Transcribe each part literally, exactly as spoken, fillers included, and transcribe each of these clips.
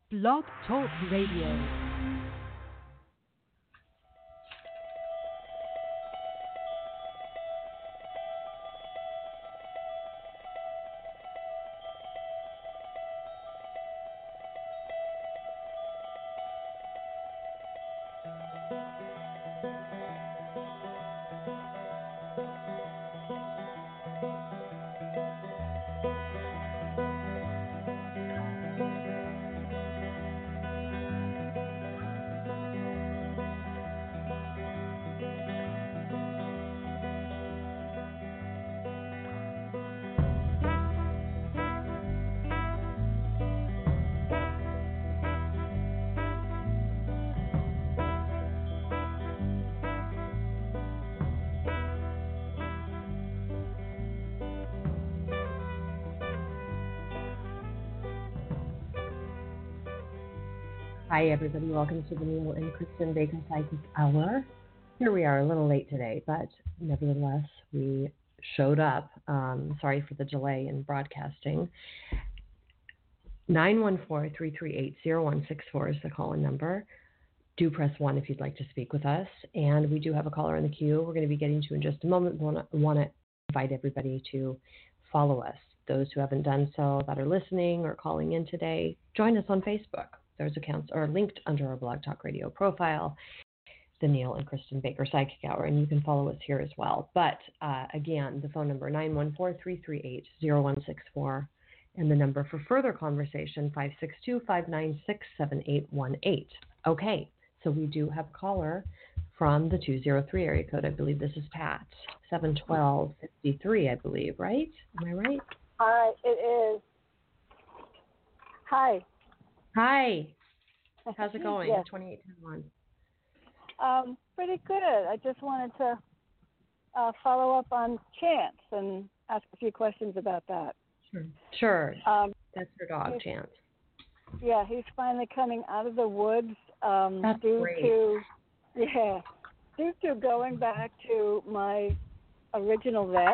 Blog Talk Radio. Hi, everybody. Welcome to the Neil and Kristen Baker Psychic Hour. Here we are, a little late today, but nevertheless, we showed up. Um, sorry for the delay in broadcasting. nine one four, three three eight, zero one six four is the call-in number. Do press one if you'd like to speak with us. And we do have a caller in the queue we're going to be getting to in just a moment. We want to invite everybody to follow us. Those who haven't done so that are listening or calling in today, join us on Facebook. Those accounts are linked under our Blog Talk Radio profile, the Neil and Kristen Baker Psychic Hour, and you can follow us here as well. But uh, again, the phone number nine one four, three three eight, zero one six four, and the number for further conversation five six two, five nine six, seven eight one eight. Okay, so we do have a caller from the two zero three area code. I believe this is Pat, seven one two, five three, I believe, right? Am I right? Hi, it is. Hi. Hi. How's it going? Yes. twenty-eight ten one. Um, pretty good. I just wanted to uh, follow up on Chance and ask a few questions about that. Sure. Sure. Um, That's your dog, Chance. Yeah, he's finally coming out of the woods. Um, That's due great. to yeah, due to going back to my original vet.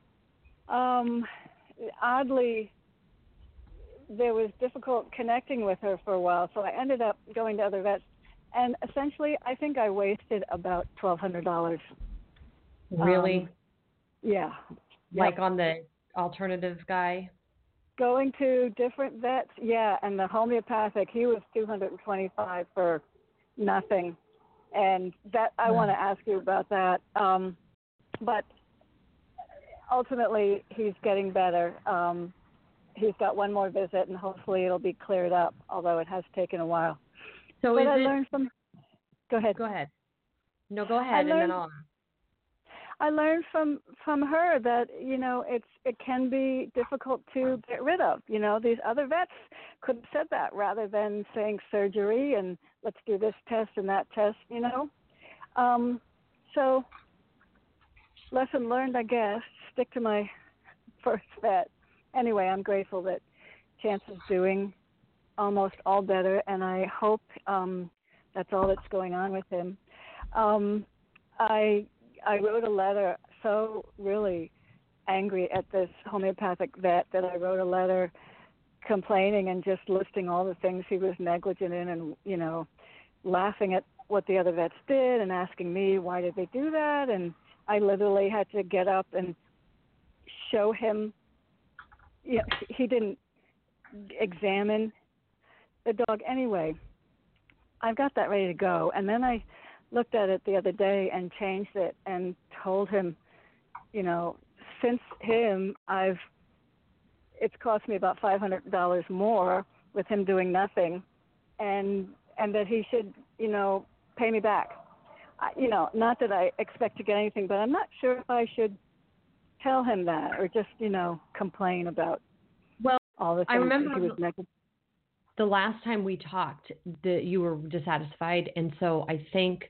Um, oddly, there was difficult connecting with her for a while, so I ended up going to other vets. And essentially, I think I wasted about twelve hundred dollars. Really? Um, yeah. Like Yep. on the alternative guy? Going to different vets, yeah, and the homeopathic, he was two hundred twenty-five for nothing. And that I Hmm. want to ask you about that. Um, but ultimately, he's getting better. Um, he's got one more visit, and hopefully it'll be cleared up, although it has taken a while. So but is I it... learned from... Go ahead. Go ahead. No, go ahead, I and learned, then I'll... I learned from, from her that, you know, it's it can be difficult to get rid of. You know, these other vets could have said that rather than saying surgery and let's do this test and that test, you know. Um, so, lesson learned, I guess, stick to my first vet. Anyway, I'm grateful that Chance is doing almost all better, and I hope um, that's all that's going on with him. Um, I I wrote a letter, so really angry at this homeopathic vet that I wrote a letter complaining and just listing all the things he was negligent in, and you know, laughing at what the other vets did and asking me why did they do that, and I literally had to get up and show him. You know, he didn't examine the dog anyway. I've got that ready to go. And then I looked at it the other day and changed it and told him, you know, since him, I've, it's cost me about five hundred dollars more with him doing nothing, and and that he should, you know, pay me back. I, you know, not that I expect to get anything, but I'm not sure if I should tell him that or just, you know, complain about well, all the things I remember that he was negligent. the last time we talked that you were dissatisfied, and so I think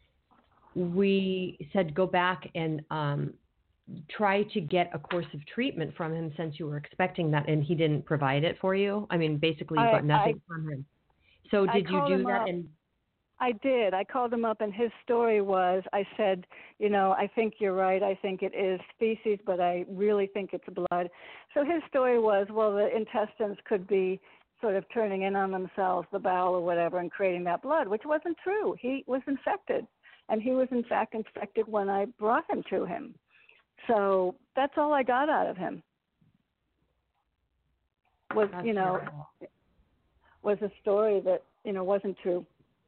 we said go back and um, try to get a course of treatment from him since you were expecting that, and he didn't provide it for you. I mean, basically you I, got nothing I, from him. So I did you called do him that? up. And I did. I called him up, and his story was, I said, you know, I think you're right. I think it is feces, but I really think it's blood. So his story was, well, the intestines could be sort of turning in on themselves, the bowel or whatever, and creating that blood, which wasn't true. He was infected, and he was in fact infected when I brought him to him. So that's all I got out of him. Was That's you know terrible. was a story that you know wasn't true.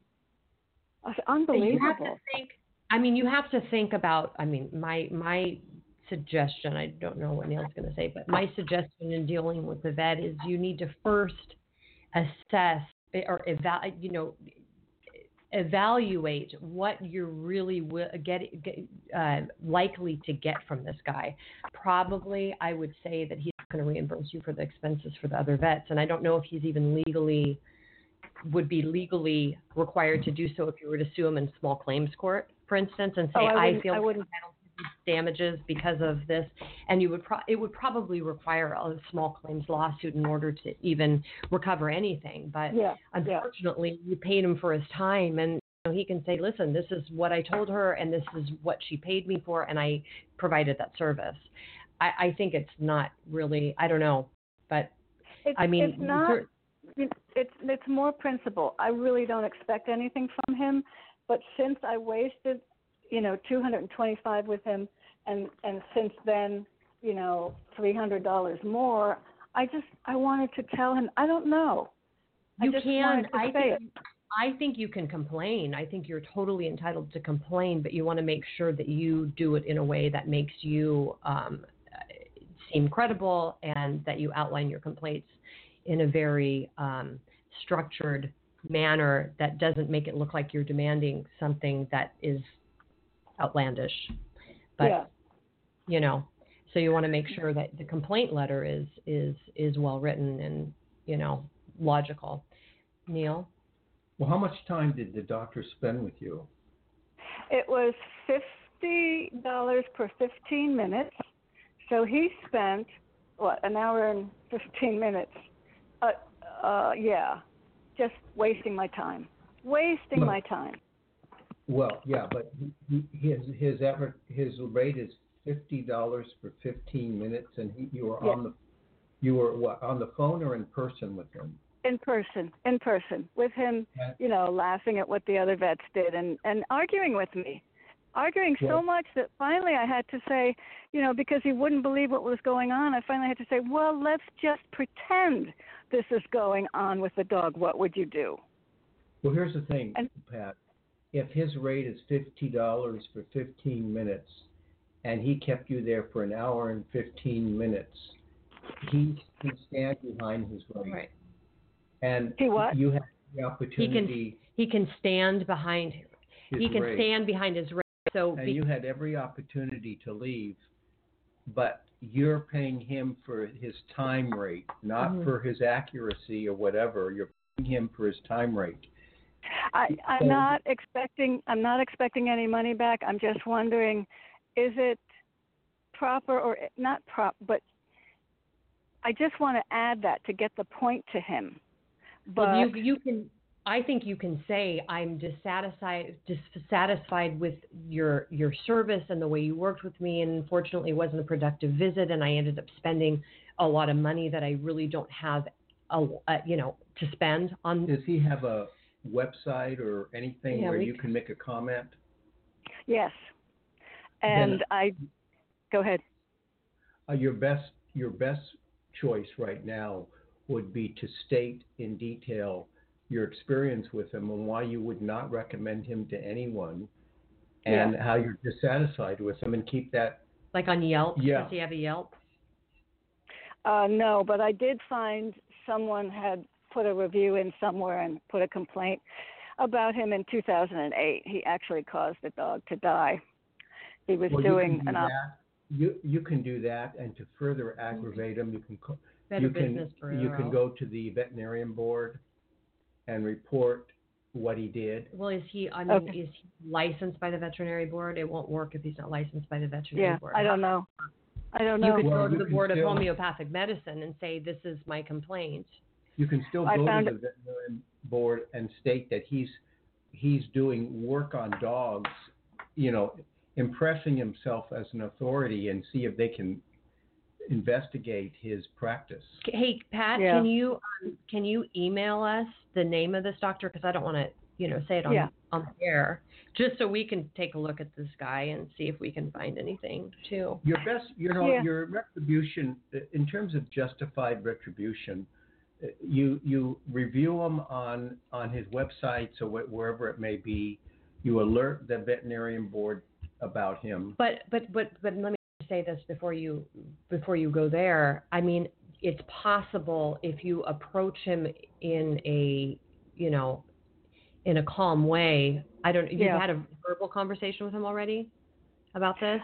It's unbelievable. You have to think. I mean, you have to think about. I mean, my my suggestion. I don't know what Neil's going to say, but my suggestion in dealing with the vet is you need to first assess or evaluate. You know, evaluate what you're really wi- get, get uh, likely to get from this guy. Probably, I would say that he's going to reimburse you for the expenses for the other vets, and I don't know if he's even legally would be legally required to do so if you were to sue him in small claims court, for instance, and say oh, I, I feel I wouldn't. damages because of this, and you would pro- it would probably require a small claims lawsuit in order to even recover anything. But yeah, unfortunately, yeah. you paid him for his time, and you know, he can say, "Listen, this is what I told her, and this is what she paid me for, and I provided that service." I, I think it's not really. I don't know, but it's, I mean, it's not. It's it's more principle. I really don't expect anything from him, but since I wasted, you know, two hundred twenty-five with him, and and since then, you know, three hundred dollars more, I just I wanted to tell him I don't know. You I just can. wanted to I say think, it. I think you can complain. I think you're totally entitled to complain, but you want to make sure that you do it in a way that makes you um, seem credible, and that you outline your complaints in a very um, structured manner that doesn't make it look like you're demanding something that is outlandish. But, yeah. you know, so you want to make sure that the complaint letter is, is, is well written and, you know, logical. Neil? Well, how much time did the doctor spend with you? It was fifty dollars per fifteen minutes. So he spent, what, an hour and fifteen minutes. Uh, uh, yeah, just wasting my time. Wasting well, my time. Well, yeah, but he, he, his his average, his rate is fifty dollars for fifteen minutes, and he, you were yeah. on the you were what, on the phone or in person with him? In person, in person with him. Yeah. You know, laughing at what the other vets did and and arguing with me. Arguing well, so much that finally I had to say, you know, because he wouldn't believe what was going on, I finally had to say, well, let's just pretend this is going on with the dog. What would you do? Well, here's the thing, and, Pat. If his rate is fifty dollars for fifteen minutes, and he kept you there for an hour and fifteen minutes, he can stand behind his rate. Right. And he what? you have the opportunity. He can, he can stand behind his He can rate. stand behind his rate. So and be- you had every opportunity to leave, but you're paying him for his time rate, not mm-hmm. for his accuracy or whatever. You're paying him for his time rate. I, I'm so, not expecting. I'm not expecting any money back. I'm just wondering, is it proper or not prop? But I just want to add that to get the point to him. But well, you you can. I think you can say I'm dissatisfied dissatisfied with your your service and the way you worked with me, and unfortunately it wasn't a productive visit, and I ended up spending a lot of money that I really don't have a, a you know to spend on. Does he have a website or anything yeah, where we, you can make a comment? Yes, and then, I go ahead. Uh, your best your best choice right now would be to state in detail your experience with him and why you would not recommend him to anyone, and yeah. how you're dissatisfied with him, and keep that. Like on Yelp? Yeah. Does he have a Yelp? Uh, no, but I did find someone had put a review in somewhere and put a complaint about him in two thousand eight. He actually caused the dog to die. He was well, doing you can do an op- that. You you can do that, and to further aggravate him, you can Better you business can bureau. you can go to the veterinarian board and report what he did. Well, is he? I mean, okay. is he licensed by the veterinary board? It won't work if he's not licensed by the veterinary yeah, board. I don't know. I don't know. You could well, go to the board still, of homeopathic medicine and say, "This is my complaint." You can still I go to found the veterinarian board and state that he's he's doing work on dogs, you know, impressing himself as an authority, and see if they can investigate his practice. Hey, Pat, Yeah. can you um, can you email us the name of this doctor? Because I don't want to, you know, say it on Yeah. on the air, just so we can take a look at this guy and see if we can find anything too. Your best, you know, Yeah. your retribution, in terms of justified retribution, you you review them on on his websites or wh- wherever it may be. You alert the veterinarian board about him. But but but but let me say this before you before you go there. I mean, it's possible if you approach him in a you know in a calm way. I don't. You've Yeah. had a verbal conversation with him already about this?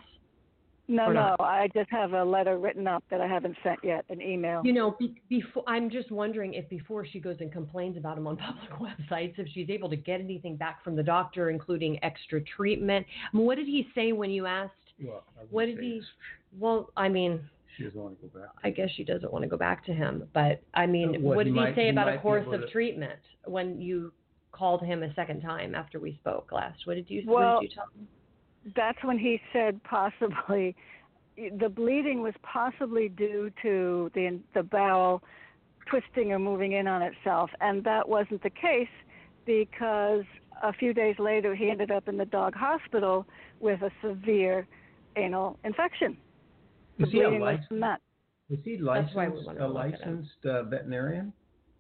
No, Or no. not? I just have a letter written up that I haven't sent yet, an email. You know, be, before I'm just wondering if before she goes and complains about him on public websites, if she's able to get anything back from the doctor, including extra treatment. I mean, what did he say when you asked? Well, I wouldn't What did say he? this. Well, I mean, She doesn't want to go back. I guess she doesn't want to go back to him. But I mean, Well, what he did he might- say he about might a be course able of to- treatment when you called him a second time after we spoke last? What did you? Well, what did you tell him? That's when he said possibly the bleeding was possibly due to the the bowel twisting or moving in on itself, and that wasn't the case because a few days later he ended up in the dog hospital with a severe anal infection. The Is he a bleeding was licensed? from that. Is he That's why we licensed? wanna A look at him. licensed uh, veterinarian?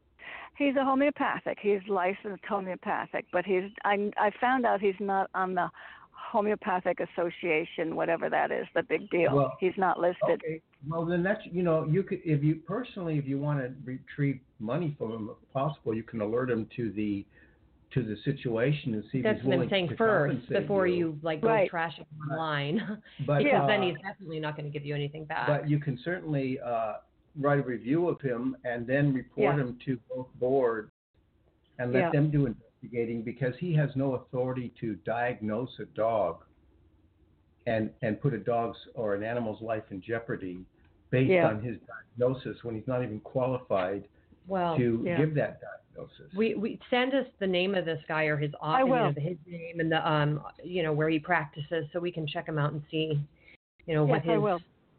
He's a homeopathic. He's licensed homeopathic, but he's I I found out he's not on the Homeopathic Association, whatever that is, the big deal. Well, He's not listed. Okay. Well, then that's, you know, you could, if you personally, if you want to retrieve money from him, if possible, you can alert him to the to the situation and see if That's he's what I'm willing saying to first compensate before you. you like go Right. trashing him online, But, because uh, then he's definitely not going to give you anything back. But you can certainly uh, write a review of him and then report Yeah. him to both boards and let Yeah. them do investigating, because he has no authority to diagnose a dog and and put a dog's or an animal's life in jeopardy based Yeah. on his diagnosis when he's not even qualified well, to yeah. give that diagnosis. we we send us the name of this guy or his I office, you will. know, his name and the um you know where he practices, so we can check him out and see, you know, what Yes, his I will.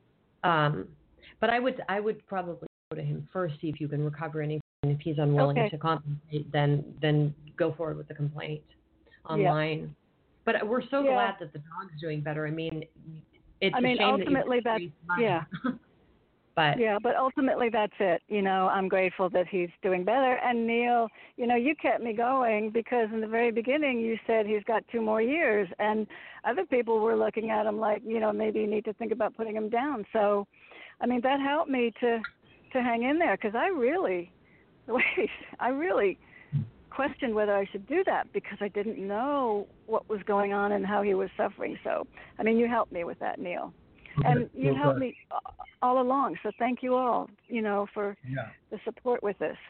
um. But I would I would probably go to him first, see if you can recover anything. If he's unwilling Okay. to compensate, then then go forward with the complaint online. But we're so Yeah. glad that the dog's doing better. I mean, it's I mean, a shame ultimately that that's you waste money. yeah. But Yeah, but ultimately that's it. You know, I'm grateful that he's doing better. And Neil, you know, you kept me going because in the very beginning you said he's got two more years, and other people were looking at him like, you know, maybe you need to think about putting him down. So, I mean, that helped me to to hang in there because I really, the way I really questioned whether I should do that because I didn't know what was going on and how he was suffering. So, I mean, you helped me with that, Neil. And you Well, helped good. me all along. So thank you all, you know, for Yeah. the support with this.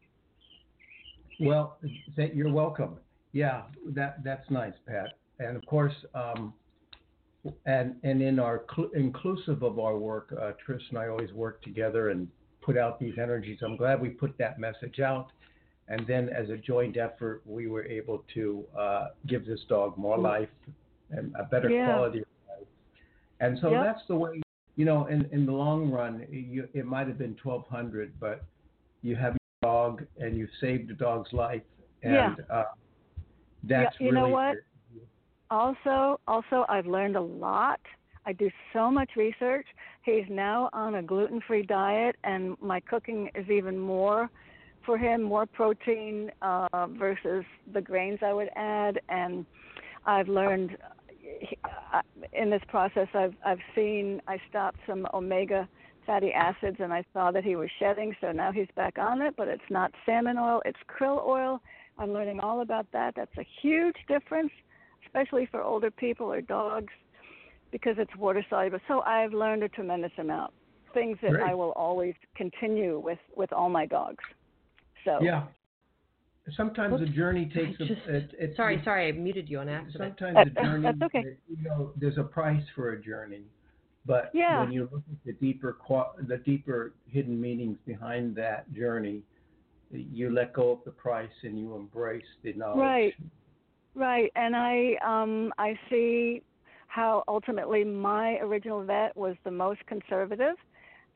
Well, that you're welcome. Yeah, that that's nice, Pat. And of course, um, and and in our cl- inclusive of our work, uh, Trish and I always work together and put out these energies. I'm glad we put that message out, and then as a joint effort, we were able to uh, give this dog more life and a better Yeah. quality of life. And so Yep. that's the way, you know, in in the long run, you, it might have been twelve hundred, but you have your dog and you've saved a dog's life, and Yeah. uh, that's Yeah, you really know what? Also, also, I've learned a lot. I do so much research. He's now on a gluten-free diet, and my cooking is even more for him, more protein uh, versus the grains I would add. And I've learned uh, in this process, I've I've seen I stopped some omega fatty acids, and I saw that he was shedding. So now he's back on it, but it's not salmon oil; it's krill oil. I'm learning all about that. That's a huge difference, especially for older people or dogs, because it's water soluble. So I've learned a tremendous amount, things that Great. I will always continue with, with all my dogs. So Yeah. Sometimes the journey takes a. Just- It, it, sorry, sorry, I muted you on accident. Sometimes the Uh, uh, journey. that's okay. You know, there's a price for a journey, but Yeah. when you look at the deeper, qua- the deeper hidden meanings behind that journey, you let go of the price and you embrace the knowledge. Right. Right, and I um, I see how ultimately my original vet was the most conservative,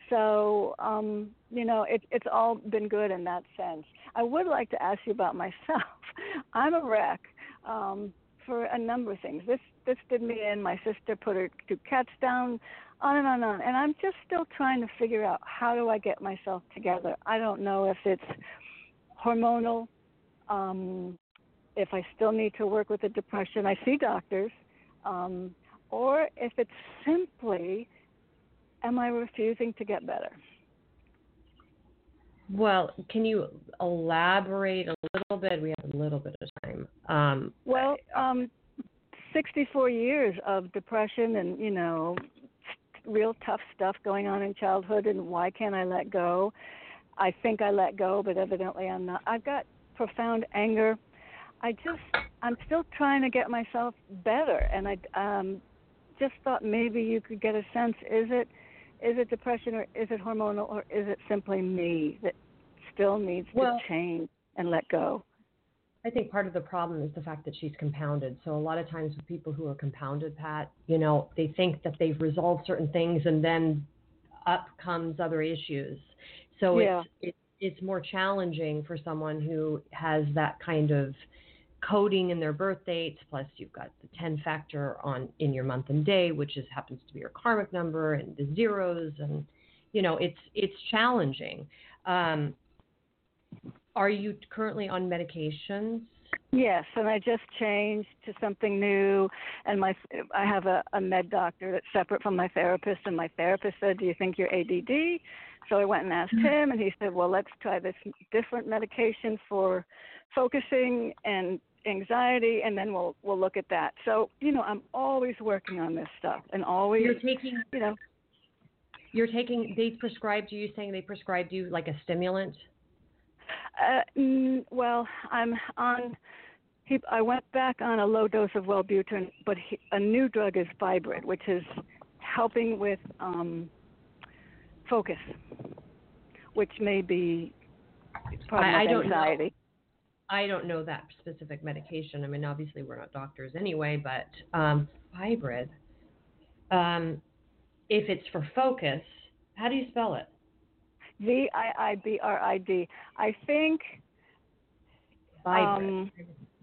So, um, you know, it, it's all been good in that sense. I would like to ask you about myself. I'm a wreck um, for a number of things. This this did me in. My sister put her two cats down, on and on and on. And I'm just still trying to figure out how do I get myself together. I don't know if it's hormonal, um, if I still need to work with the depression. I see doctors. Um, or if it's simply, am I refusing to get better? Well, can you elaborate a little bit? We have a little bit of time. Um, well, um, sixty-four years of depression and, you know, real tough stuff going on in childhood, and why can't I let go? I think I let go, but evidently I'm not. I've got profound anger. I just, I'm still trying to get myself better, and I um, just thought maybe you could get a sense, is it is it depression, or is it hormonal, or is it simply me that still needs well, to change and let go? I think part of the problem is the fact that she's compounded. So a lot of times with people who are compounded, Pat, you know, they think that they've resolved certain things and then up comes other issues. So yeah. it's, it's it's more challenging for someone who has that kind of coding in their birth dates, plus you've got the ten factor on in your month and day, which is happens to be your karmic number, and the zeros, and you know it's it's challenging. Um, are you currently on medications? Yes, and I just changed to something new, and my I have a, a med doctor that's separate from my therapist, and my therapist said, do you think you're A D D? So I went and asked him, and he said, well, let's try this different medication for focusing and anxiety, and then we'll we'll look at that. So, you know, I'm always working on this stuff, and always, You're taking, you know. You're taking, they prescribed you, you're saying they prescribed you like a stimulant? Uh, mm, well, I'm on, he, I went back on a low dose of Wellbutrin, but he, a new drug is Fibrid, which is helping with um, focus, which may be problem I, I with don't anxiety. Know. I don't know that specific medication. I mean, obviously we're not doctors anyway, but um, Fibrid, um, if it's for focus, how do you spell it? V I I B R I D. I think. Fibrid. Um,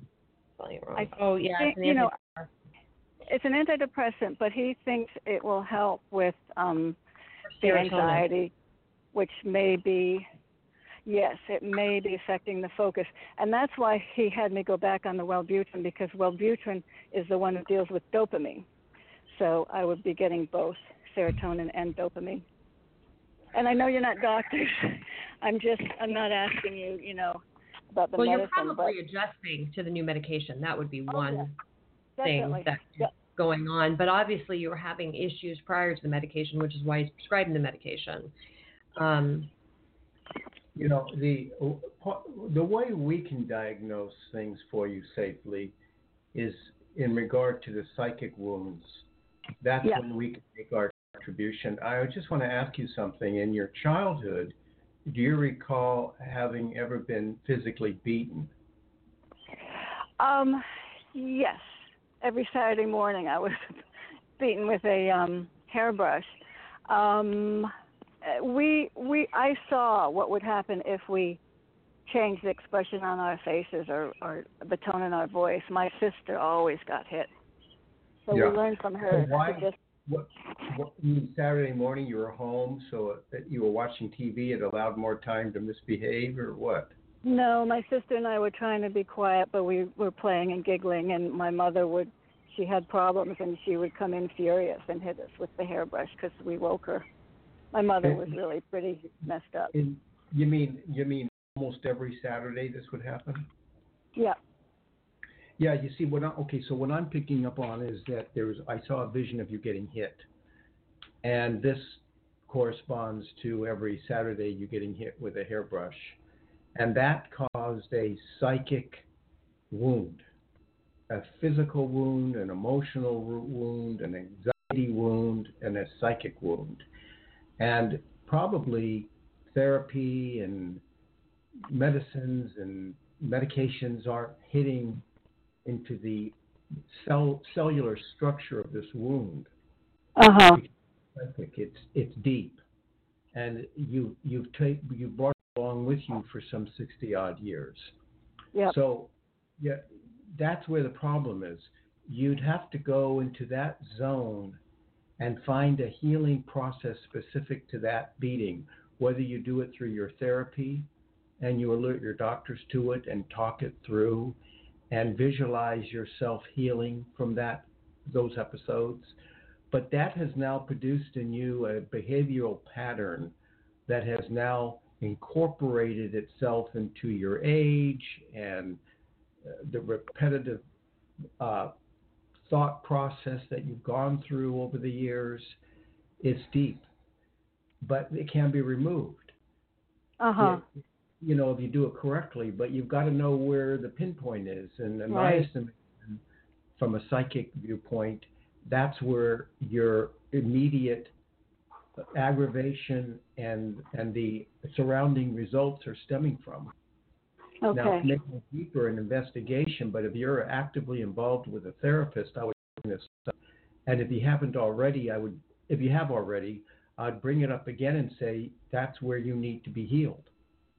I, oh, yeah. Think, it's an you know, antidepressant. It's an antidepressant, but he thinks it will help with um, the Serotonin. anxiety, which may be, yes, it may be affecting the focus. And that's why he had me go back on the Wellbutrin, because Wellbutrin is the one that deals with dopamine. So I would be getting both serotonin and dopamine. And I know you're not doctors. I'm just, I'm not asking you, you know, about the well, medicine. Well, you're probably but, adjusting to the new medication. That would be oh, one yeah, thing that's yeah. going on. But obviously you were having issues prior to the medication, which is why he's prescribing the medication. Um, you know, the the way we can diagnose things for you safely is in regard to the psychic wounds. That's yeah. when we can make our contribution. I just want to ask you something. In your childhood, do you recall having ever been physically beaten? Um, yes. Every Saturday morning I was beaten with a um, hairbrush. Um, we, we, I saw what would happen if we changed the expression on our faces or, or the tone in our voice. My sister always got hit. So yeah. we learned from her. So why, to just, what, what, Saturday morning you were home, so that you were watching T V, it allowed more time to misbehave, or what? No, my sister and I were trying to be quiet, but we were playing and giggling, and my mother would, she had problems, and she would come in furious and hit us with the hairbrush because we woke her. My mother was really pretty messed up. In, you mean you mean almost every Saturday this would happen? Yeah. Yeah, you see, what I, okay, so what I'm picking up on is that there's, I saw a vision of you getting hit, and this corresponds to every Saturday you getting hit with a hairbrush, and that caused a psychic wound, a physical wound, an emotional wound, an anxiety wound, and a psychic wound, and probably therapy and medicines and medications aren't hitting into the cell, cellular structure of this wound. Uh-huh. It's, it's deep. and you you've ta- you brought it along with you for some sixty odd years. Yep. So, yeah, that's where the problem is. You'd have to go into that zone and find a healing process specific to that beating, whether you do it through your therapy and you alert your doctors to it and talk it through and visualize yourself healing from that those episodes. But that has now produced in you a behavioral pattern that has now incorporated itself into your age and uh, the repetitive uh, thought process that you've gone through over the years. It's deep, but it can be removed. Uh-huh. It, you know, if you do it correctly, but you've got to know where the pinpoint is. And in my Right. estimation, from a psychic viewpoint, that's where your immediate aggravation and and the surrounding results are stemming from. Okay. Now, maybe deeper an investigation, but if you're actively involved with a therapist, I would bring this up. And if you haven't already, I would, if you have already, I'd bring it up again and say that's where you need to be healed.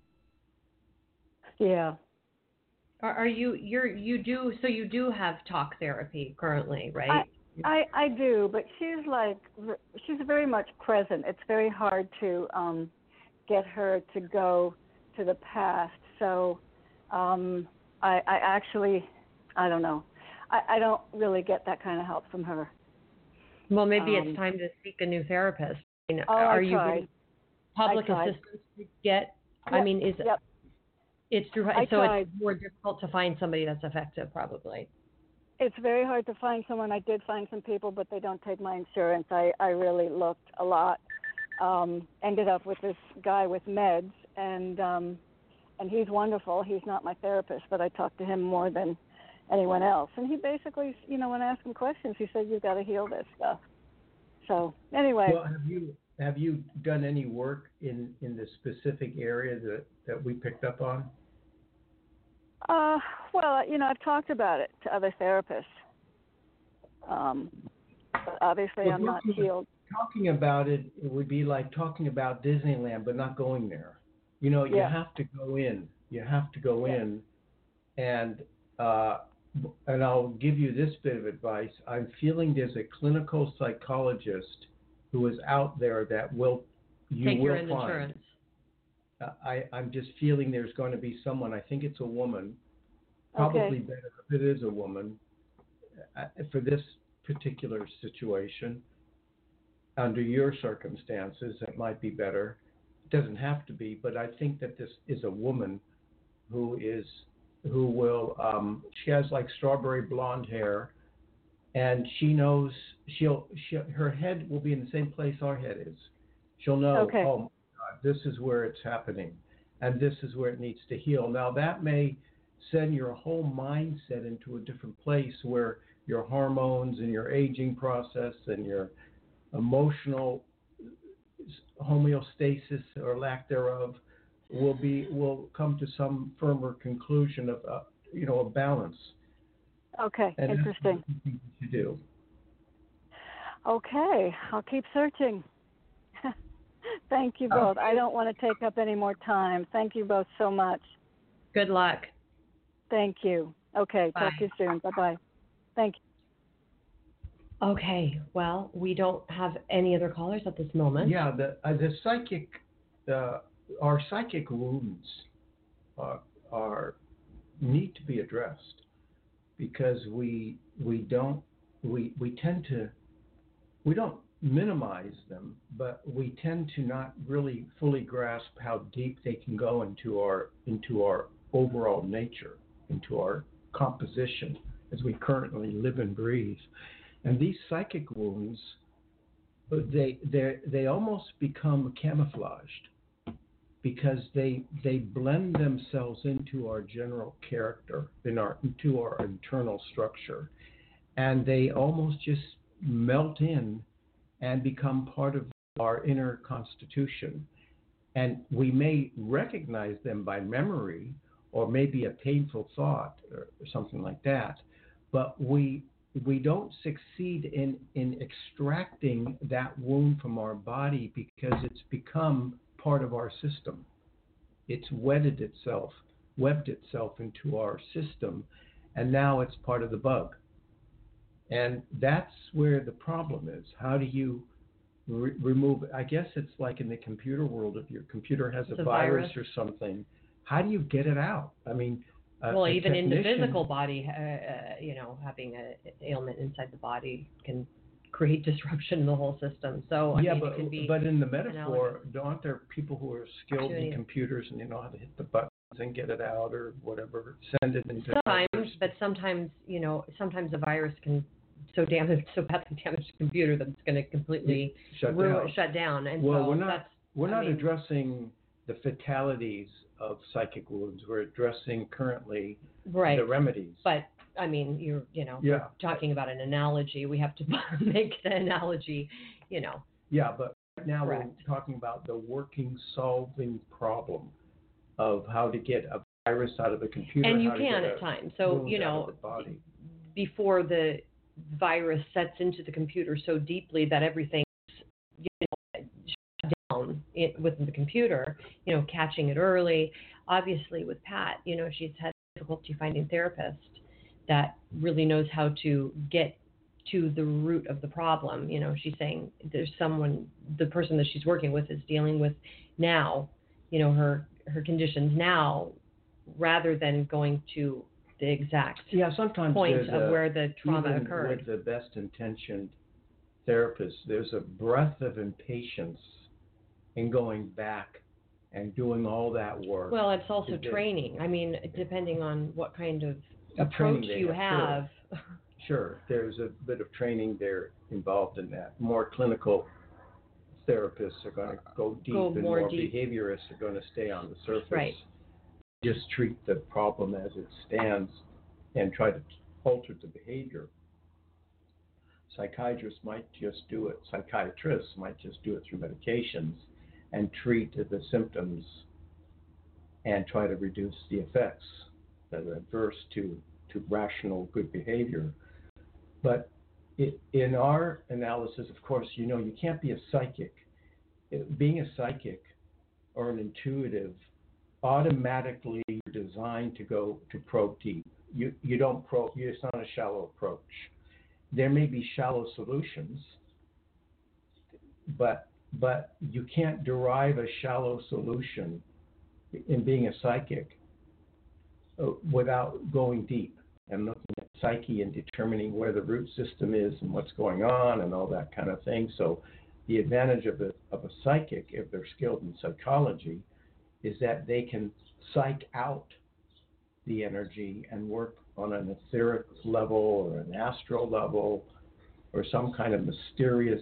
Yeah. Are, are you you're you do so you do have talk therapy currently, right? I, I I do, but she's like she's very much present. It's very hard to um, get her to go to the past. So um, I, I actually I don't know. I, I don't really get that kind of help from her. Well, maybe um, it's time to seek a new therapist. I mean, Oh, are I you tried. getting public I tried. assistance to get? I Yep. mean, is Yep. it's through I so tried. it's more difficult to find somebody that's effective, probably. It's very hard to find someone. I did find some people, but they don't take my insurance. I, I really looked a lot. Um, ended up with this guy with meds, and um, and he's wonderful. He's not my therapist, but I talked to him more than anyone else. And he basically, you know, when I asked him questions, he said, "You've got to heal this stuff." So anyway. Well, have you have you done any work in, in the specific area that, that we picked up on? Uh, well, you know, I've talked about it to other therapists. Um, but obviously, Well, I'm not talking- healed. Talking about it, it would be like talking about Disneyland, but not going there. You know, you Yeah. have to go in. You have to go Yeah. in, and uh, and I'll give you this bit of advice. I'm feeling there's a clinical psychologist who is out there that will you Take will your find. insurance. Uh, I I'm just feeling there's going to be someone. I think it's a woman. Probably Okay. better if it is a woman uh, for this particular situation. Under your circumstances, it might be better. It doesn't have to be, but I think that this is a woman who is who will. Um, she has like strawberry blonde hair, and she knows she'll she her head will be in the same place our head is. She'll know. Okay. Oh my God, this is where it's happening, and this is where it needs to heal. Now that may send your whole mindset into a different place where your hormones and your aging process and your emotional homeostasis or lack thereof will be will come to some firmer conclusion of uh, you know a balance. Okay. And Interesting. that's what you need to do. Okay. I'll keep searching. Thank you both. I don't want to take up any more time. Thank you both so much. Good luck. Thank you. Okay. Bye. Talk to you soon. Bye-bye. Thank you. Okay. Well, we don't have any other callers at this moment. Yeah, the uh, the psychic, uh, our psychic wounds are, are need to be addressed because we we don't we we tend to we don't minimize them, but we tend to not really fully grasp how deep they can go into our into our overall nature, into our composition as we currently live and breathe. And these psychic wounds, they they they almost become camouflaged because they they blend themselves into our general character, in our into our internal structure, and they almost just melt in and become part of our inner constitution. And we may recognize them by memory or maybe a painful thought or something like that, but we we don't succeed in, in extracting that wound from our body because it's become part of our system. It's wedded itself, webbed itself into our system, and now it's part of the bug. And that's where the problem is. How do you re- remove it? I guess it's like in the computer world, if your computer has a, a virus, virus or something, how do you get it out? I mean, a, well, a even in the technician- physical body, uh, uh, you know, having an ailment inside the body can create disruption in the whole system. So, I yeah, mean, but, it can be but in the metaphor, analogous. aren't there people who are skilled in computers and they know how to hit the buttons and get it out or whatever, send it into sometimes, others? but sometimes, you know, sometimes a virus can so damage, so badly damage the computer that it's going to completely shut ruin, down. shut down. And well, so we're not that's, we're I not mean, addressing the fatalities of psychic wounds. We're addressing currently right. the remedies. But I mean, you're, you know, yeah. talking about an analogy. We have to make the analogy, you know. Yeah, but right now Correct. we're talking about the working, solving problem of how to get a virus out of the computer. And you how to can get at a times. So, wound you out know, of the body. before the virus sets into the computer so deeply that everything's, you know, shut down it, within the computer, you know, catching it early. Obviously, with Pat, you know, she's had difficulty finding a therapist that really knows how to get to the root of the problem. You know, she's saying there's someone, the person that she's working with is dealing with now, you know, her, her conditions now, rather than going to the exact yeah, sometimes point of a, where the trauma even occurred. with the best intentioned therapist, there's a breadth of impatience in going back and doing all that work. Well, it's also to training. I mean, depending on what kind of A approach training they you have, have. Sure. sure, there's a bit of training there involved in that. More clinical therapists are going to go deep, Go and more more deep. behaviorists are going to stay on the surface. Right. Just treat the problem as it stands and try to alter the behavior. Psychiatrists might just do it, psychiatrists might just do it through medications and treat the symptoms and try to reduce the effects that are adverse to, to rational good behavior. But it, in our analysis, of course, you know, you can't be a psychic. It, being a psychic or an intuitive, automatically you're designed to go to probe deep. You, you don't probe, it's not a shallow approach. There may be shallow solutions, but but you can't derive a shallow solution in being a psychic uh, without going deep and looking at psyche and determining where the root system is and what's going on and all that kind of thing. So the advantage of a, of a psychic, if they're skilled in psychology, is that they can psych out the energy and work on an etheric level or an astral level or some kind of mysterious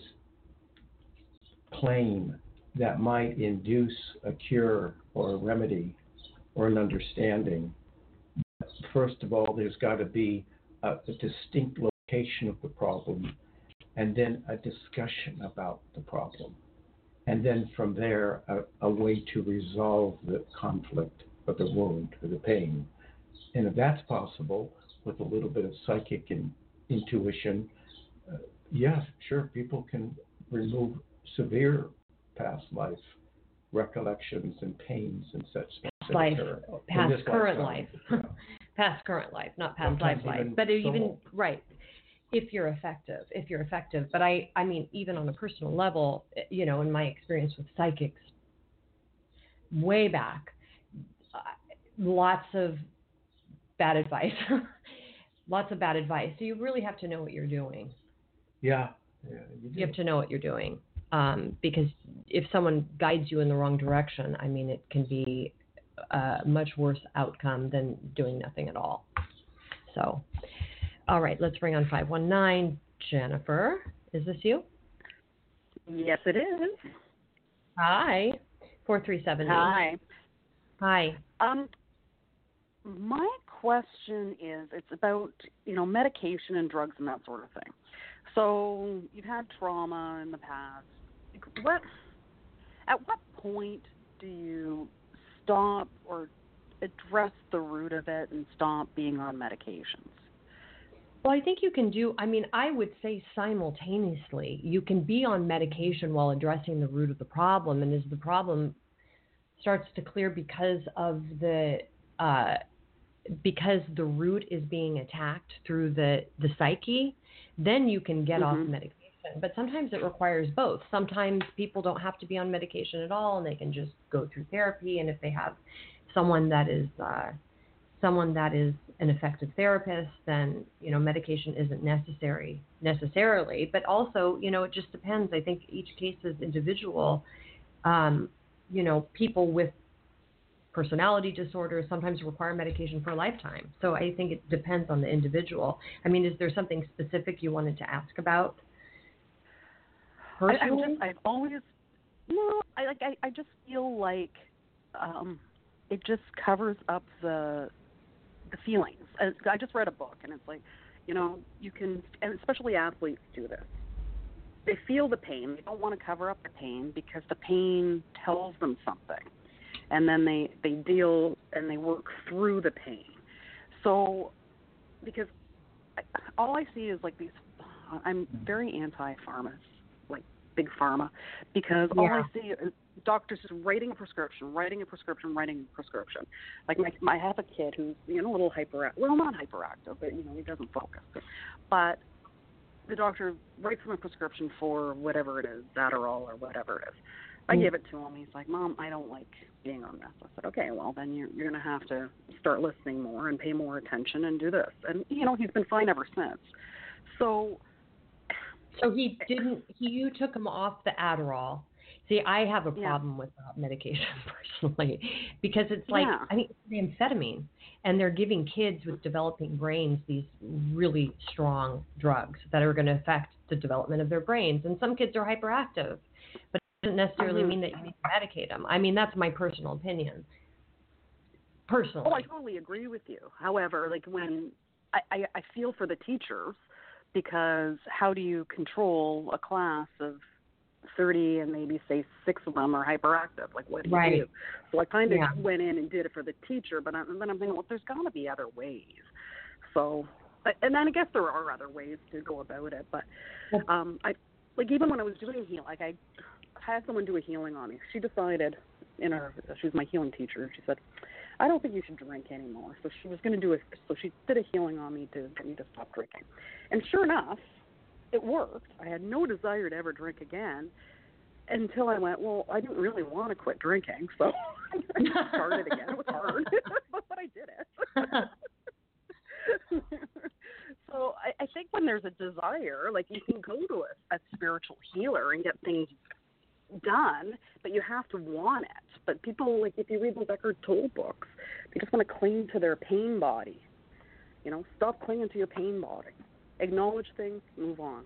plane that might induce a cure or a remedy or an understanding. First of all, there's got to be a, a distinct location of the problem and then a discussion about the problem. And then from there, a, a way to resolve the conflict or the wound or the pain. And if that's possible, with a little bit of psychic and intuition, uh, yeah, sure, people can remove severe past life recollections and pains and such. Past life, past current life. Yeah. Past current life, not past Sometimes life life. even But even, soul. right, if you're effective, if you're effective. But I, I mean, even on a personal level, you know, in my experience with psychics, way back, uh, lots of bad advice. Lots of bad advice. So you really have to know what you're doing. Yeah. yeah you, you have to know what you're doing. Um, because if someone guides you in the wrong direction, I mean, it can be a much worse outcome than doing nothing at all. So, all right, let's bring on five one nine. Jennifer, is this you? Yes, it is. Hi. four three seven. Hi. Hi. Um, my question is, it's about, you know, medication and drugs and that sort of thing. So you've had trauma in the past. What, at what point do you stop or address the root of it and stop being on medications? Well, I think you can do, I mean, I would say simultaneously, you can be on medication while addressing the root of the problem. And as the problem starts to clear because of the, uh, because the root is being attacked through the, the psyche, then you can get mm-hmm. off medication. But sometimes it requires both. Sometimes people don't have to be on medication at all, and they can just go through therapy. And if they have someone that is, uh, someone that is an effective therapist, then, you know, medication isn't necessary necessarily. But also, you know, it just depends. I think each case is individual. Um, you know, people with personality disorders sometimes require medication for a lifetime. So I think it depends on the individual. I mean, is there something specific you wanted to ask about personally? I, I'm just, I've always, no, I like, I, I just feel like um, it just covers up the the feelings. I, I just read a book, and it's like, you know, you can, and especially athletes do this. They feel the pain. They don't want to cover up the pain because the pain tells them something. And then they, they deal and they work through the pain. So, because I, all I see is like these, I'm very anti-pharma, like big pharma, because all Yeah. I see is doctors just writing a prescription, writing a prescription, writing a prescription. Like my, my I have a kid who's, you know, a little hyperactive, well, not hyperactive, but, you know, he doesn't focus. But the doctor writes him a prescription for whatever it is, Adderall or whatever it is. I Mm. give it to him. He's like, Mom, I don't like being on this. I said, okay, well, then you're, you're going to have to start listening more and pay more attention and do this. And, you know, he's been fine ever since. So So he didn't, he, you took him off the Adderall. See, I have a Yeah. problem with uh, medication personally, because it's like, Yeah. I think it's amphetamine, and they're giving kids with developing brains these really strong drugs that are going to affect the development of their brains. And some kids are hyperactive, but it doesn't necessarily Mhm. mean that you need to medicate them. I mean, that's my personal opinion. Personally. Oh, I totally agree with you. However, like when I, I, I feel for the teachers, because how do you control a class of thirty and maybe say six of them are hyperactive? Like, what do you Right. do? So I kind of Yeah. went in and did it for the teacher, but I, and then I'm thinking, well, there's got to be other ways. So, and then I guess there are other ways to go about it, but um, I like even when I was doing healing, like I had someone do a healing on me. She decided, in her, she was my healing teacher. She said, I don't think you should drink anymore. So she was going to do it. So she did a healing on me to get me to stop drinking. And sure enough, it worked. I had no desire to ever drink again until I went, well, I didn't really want to quit drinking. So I just started again. It was hard, but I did it. So I, I think when there's a desire, like you can go to a, a spiritual healer and get things done, but you have to want it. But people, like if you read the Eckhart Tolle books, they just want to cling to their pain body. You know, stop clinging to your pain body. Acknowledge things, move on.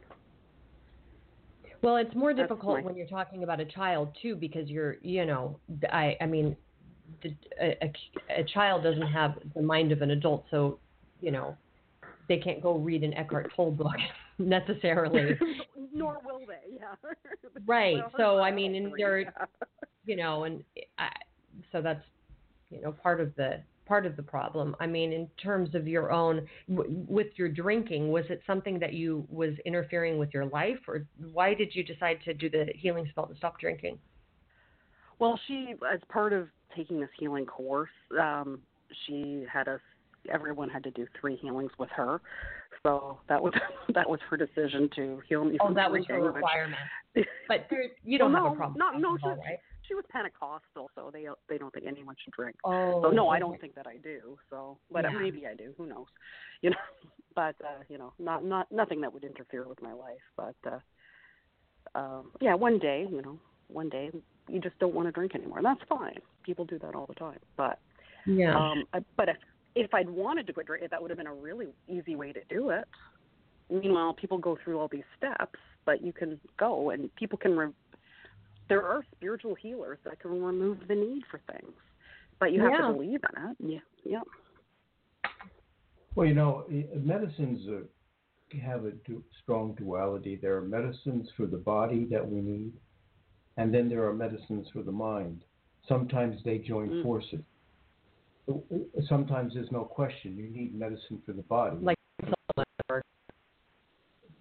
Well, it's more That's difficult my... when you're talking about a child too, because you're, you know, I, I mean, the, a, a, a child doesn't have the mind of an adult, so, you know, they can't go read an Eckhart Tolle book necessarily. Nor will they, yeah. Right. Well, so, I mean, and three, they're, yeah. you know, and I, so that's, you know, part of the part of the problem. I mean, in terms of your own, w- with your drinking, was it something that you was interfering with your life, or why did you decide to do the healing spell to stop drinking? Well, she, as part of taking this healing course, um, she had us, everyone had to do three healings with her. So that was that was her decision to heal me. Oh, from that was drinking, her requirement. Which, but there, you don't well, have no, a problem. Not, with no, alcohol, she, right? she was Pentecostal, so they they don't think anyone should drink. Oh. So no, I okay. don't think that I do. So, but Yeah. maybe I do. Who knows? You know, but uh, you know, not not nothing that would interfere with my life. But uh, um, yeah, one day, you know, one day you just don't want to drink anymore. And that's fine. People do that all the time. But Yeah. um, I, but if if I'd wanted to quit drinking, that would have been a really easy way to do it. Meanwhile, people go through all these steps, but you can go and people can. Re- there are spiritual healers that can remove the need for things, but you have Yeah. to believe in it. Yeah, yeah. Well, you know, medicines uh, have a du- strong duality. There are medicines for the body that we need, and then there are medicines for the mind. Sometimes they join Mm. forces. Sometimes there's no question. You need medicine for the body. Like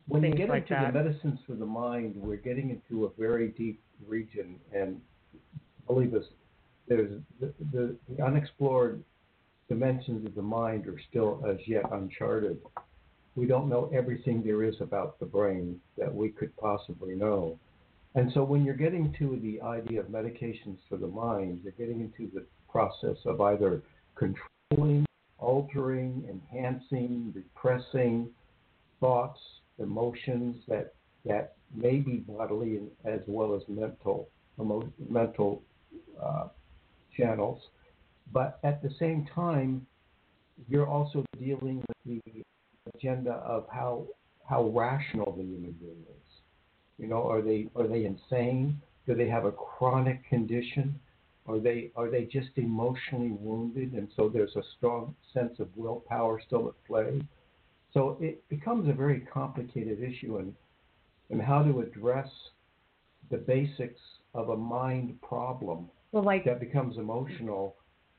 when you things get like into that. the medicines for the mind, we're getting into a very deep region, and believe us, there's the, the, the unexplored dimensions of the mind are still as yet uncharted. We don't know everything there is about the brain that we could possibly know. And so when you're getting to the idea of medications for the mind, you're getting into the process of either controlling, altering, enhancing, repressing thoughts, emotions that that may be bodily as well as mental, emo- mental uh, channels. But at the same time, you're also dealing with the agenda of how how rational the human being is. You know, are they are they insane? Do they have a chronic condition? Are they are they just emotionally wounded, and so there's a strong sense of willpower still at play? So it becomes a very complicated issue, and and how to address the basics of a mind problem Well, like that becomes emotional.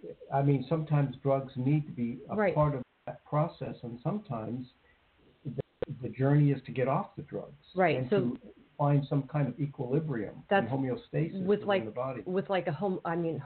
I mean, sometimes drugs need to be a Right. part of that process, and sometimes the, the journey is to get off the drugs Right, and so- to find some kind of equilibrium and That's homeostasis with within like the body. with like a home. I mean,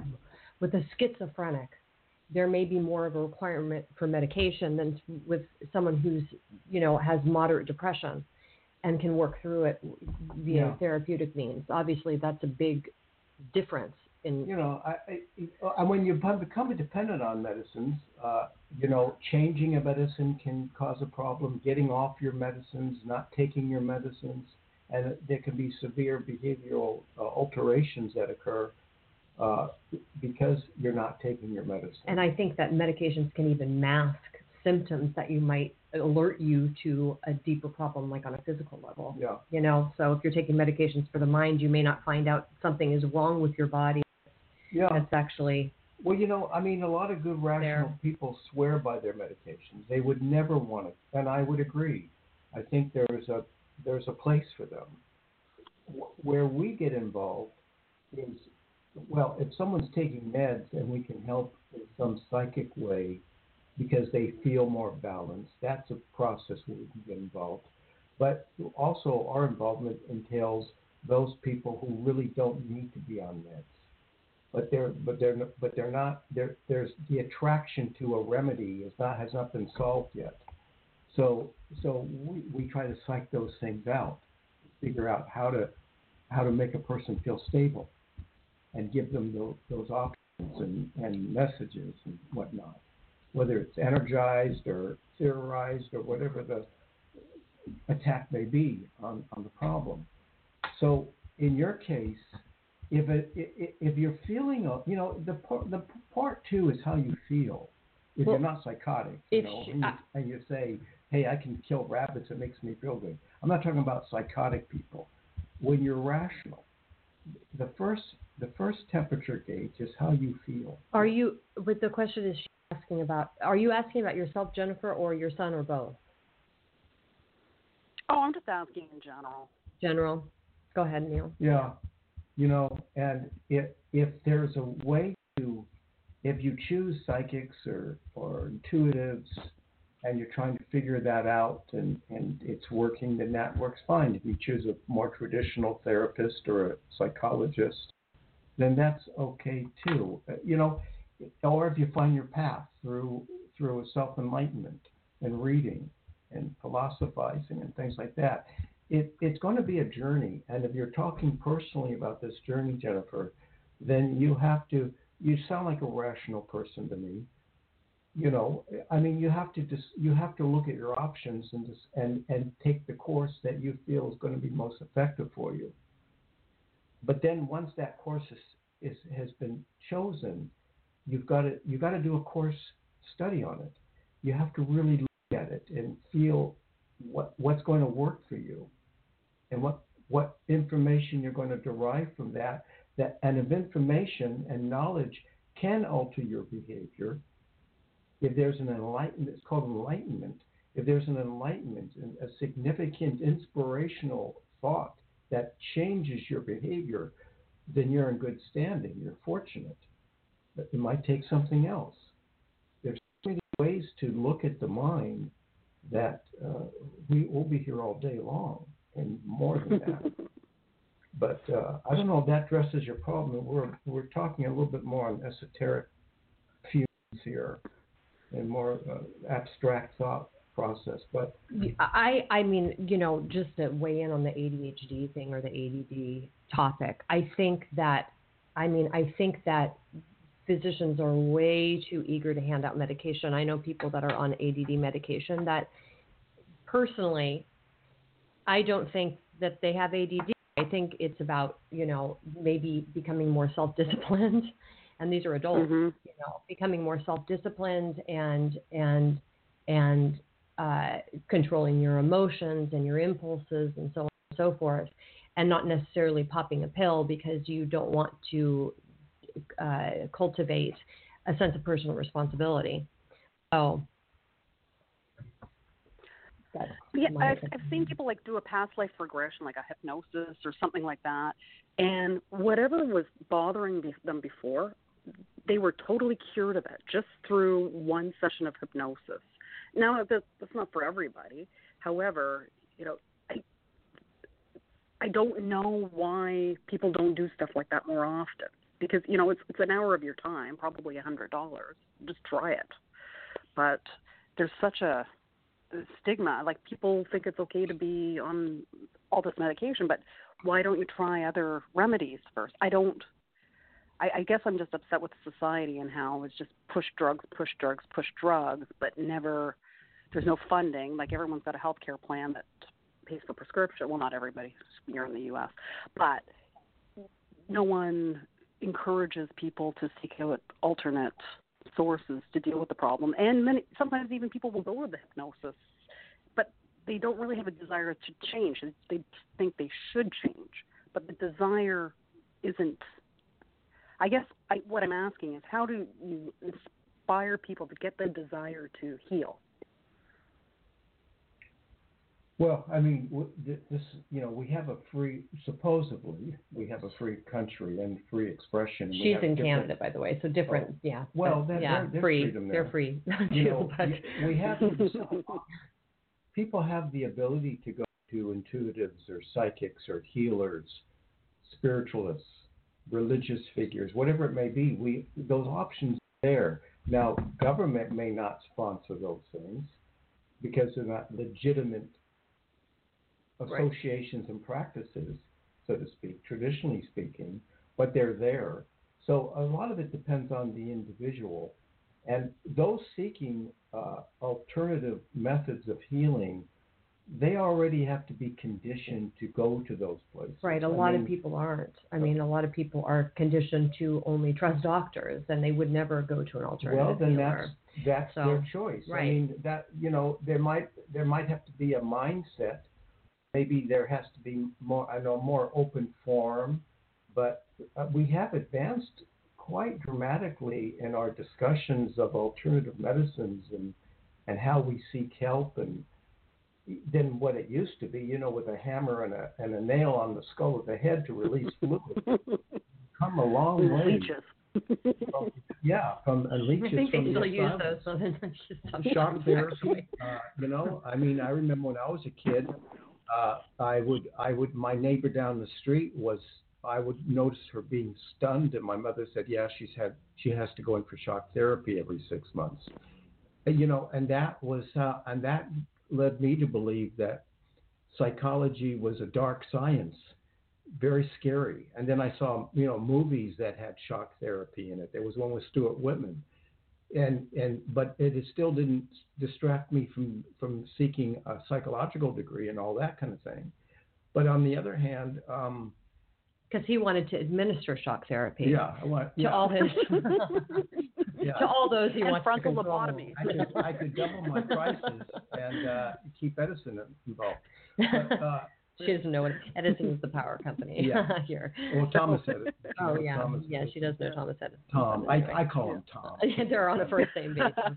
with a schizophrenic, there may be more of a requirement for medication than with someone who's, you know, has moderate depression and can work through it via Yeah. therapeutic means. Obviously, that's a big difference in. You know, I, I, and when you become dependent on medicines, uh, you know, changing a medicine can cause a problem. Getting off your medicines, not taking your medicines, and there can be severe behavioral uh, alterations that occur uh, because you're not taking your medicine. And I think that medications can even mask symptoms that you might alert you to a deeper problem, like on a physical level. Yeah. You know, so if you're taking medications for the mind, you may not find out something is wrong with your body. Yeah. That's actually. Well, you know, I mean, a lot of good rational There. people swear by their medications. They would never want it, and I would agree. I think there's a there's a place for them. Where we get involved is, well, if someone's taking meds and we can help in some psychic way because they feel more balanced, that's a process where we can get involved. But also our involvement entails those people who really don't need to be on meds. But they're but they're but they're not there. There's the attraction to a remedy is not has not been solved yet. So so we, we try to psych those things out, figure out how to how to make a person feel stable, and give them those, those options and, and messages and whatnot, whether it's energized or theorized or whatever the attack may be on, on the problem. So in your case, if it, if you're feeling, you know, the part, the part two is how you feel. If Well, you're not psychotic, you if know, she- and, you, I- and you say, hey, I can kill rabbits, it makes me feel good. I'm not talking about psychotic people. When you're rational, the first the first temperature gauge is how you feel. Are you? But the question is, she asking about. Are you asking about yourself, Jennifer, or your son, or both? Oh, I'm just asking in general. General. Go ahead, Neil. Yeah, you know, and if if there's a way to, if you choose psychics or, or intuitives, and you're trying to figure that out and, and it's working, then that works fine. If you choose a more traditional therapist or a psychologist, then that's okay too. You know, or if you find your path through through self-enlightenment and reading and philosophizing and things like that. It, it's going to be a journey. And if you're talking personally about this journey, Jennifer, then you have to, you sound like a rational person to me. You know, I mean, you have to just, you have to look at your options and just, and, and take the course that you feel is going to be most effective for you. But then once that course is, is has been chosen, you've got to, you've got to do a course study on it. You have to really look at it and feel what what's going to work for you, and what what information you're going to derive from that. That and if information and knowledge can alter your behavior, if there's an enlightenment, it's called enlightenment. If there's an enlightenment and a significant inspirational thought that changes your behavior, then you're in good standing. You're fortunate. But it might take something else. There's so many ways to look at the mind that uh, we will be here all day long and more than that. But uh, I don't know if that addresses your problem. We're we're talking a little bit more on esoteric views here and more uh, abstract thought process. But I I mean, you know, just to weigh in on the A D H D thing or the A D D topic, I think that I mean I think that physicians are way too eager to hand out medication. I know people that are on A D D medication that personally, I don't think that they have A D D. I think it's about, you know, maybe becoming more self-disciplined, and these are adults, mm-hmm. you know, becoming more self-disciplined and and and uh, controlling your emotions and your impulses and so on and so forth, and not necessarily popping a pill because you don't want to uh, cultivate a sense of personal responsibility. So. That's yeah, I've, I've seen people like do a past life regression, like a hypnosis or something like that, and whatever was bothering them before, they were totally cured of it just through one session of hypnosis. Now, that's, that's not for everybody. However, you know, I I don't know why people don't do stuff like that more often, because you know it's it's an hour of your time, probably a hundred dollars. Just try it, but there's such a stigma. Like, people think it's okay to be on all this medication, but why don't you try other remedies first? I don't, I, I guess I'm just upset with society and how it's just push drugs, push drugs, push drugs, but never, there's no funding. Like, everyone's got a health care plan that pays for prescription. Well, not everybody here in the U S, but no one encourages people to seek out alternate sources to deal with the problem. And many, sometimes even people will go with the hypnosis, but they don't really have a desire to change. They think they should change, but the desire isn't. I guess I, what I'm asking is, how do you inspire people to get the desire to heal? Well, I mean, this, you know, we have a free, supposedly, we have a free country and free expression. We She's in different... Canada, by the way, so different, oh. yeah. Well, they're, yeah, they're free. freedom They're there. free. You know, but... we have, people have the ability to go to intuitives or psychics or healers, spiritualists, religious figures, whatever it may be. We those options are there. Now, government may not sponsor those things because they're not legitimate associations and practices, so to speak, traditionally speaking, but they're there. So a lot of it depends on the individual. And those seeking uh, alternative methods of healing, they already have to be conditioned to go to those places. Right. A I lot mean, of people aren't. I mean, a lot of people are conditioned to only trust doctors, and they would never go to an alternative well, then healer. that's that's so, their choice. Right. I mean, that you know, there might there might have to be a mindset. Maybe there has to be more, I know, more open form, but uh, we have advanced quite dramatically in our discussions of alternative medicines and, and how we seek help, and than what it used to be, you know, with a hammer and a and a nail on the skull of the head to release fluid. Come a long way. Leeches. From, yeah, from uh, leeches. I think from they still the use asylum. those. So just Shock therapy. Uh, you know, I mean, I remember when I was a kid. Uh, I would, I would, my neighbor down the street was, I would notice her being stunned, and my mother said, yeah, she's had, she has to go in for shock therapy every six months. And, you know, and that was, uh, and that led me to believe that psychology was a dark science, very scary. And then I saw, you know, movies that had shock therapy in it. There was one with Stuart Whitman. And and but it is still didn't distract me from, from seeking a psychological degree and all that kind of thing. But on the other hand, um, because he wanted to administer shock therapy. Yeah, I want to yeah. all his yeah. to all those he and wants frontal to control. lobotomy. I could I could double my prices and uh, keep Edison involved. But, uh, she doesn't know what Edison is, the power company yeah. here. Well, Thomas Edison. Oh yeah, Thomas yeah, Edison. she does know Thomas Edison. Tom, anyway. I I call him Tom. They're on a first name basis. Um,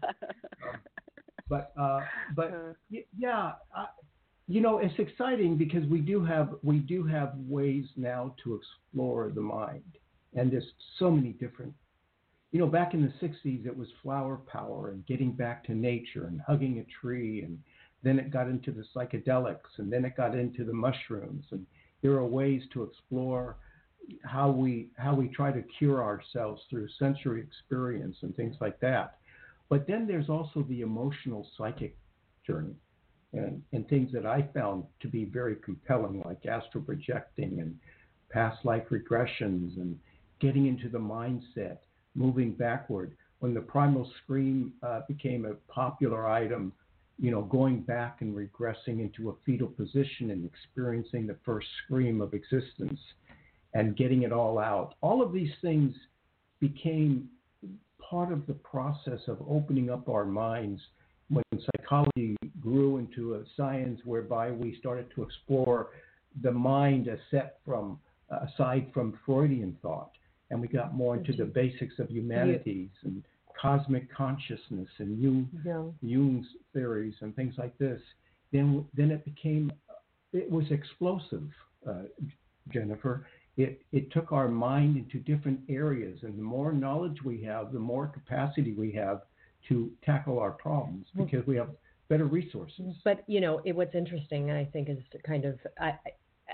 but uh, but yeah, I, you know, it's exciting because we do have we do have ways now to explore the mind, and there's so many different. You know, back in the sixties, it was flower power and getting back to nature and hugging a tree and then it got into the psychedelics, and then it got into the mushrooms. And there are ways to explore how we how we try to cure ourselves through sensory experience and things like that. But then there's also the emotional psychic journey, and, and things that I found to be very compelling, like astral projecting and past life regressions and getting into the mindset, moving backward. When the primal scream uh, became a popular item, you know, going back and regressing into a fetal position and experiencing the first scream of existence and getting it all out. All of these things became part of the process of opening up our minds when psychology grew into a science whereby we started to explore the mind aside from, aside from Freudian thought. And we got more into the basics of humanities and cosmic consciousness and Jung, yeah. Jung's theories and things like this. Then, then it became, it was explosive, uh, Jennifer. It, it took our mind into different areas, and the more knowledge we have, the more capacity we have to tackle our problems because we have better resources. But, you know, it, what's interesting, I think, is kind of I, I,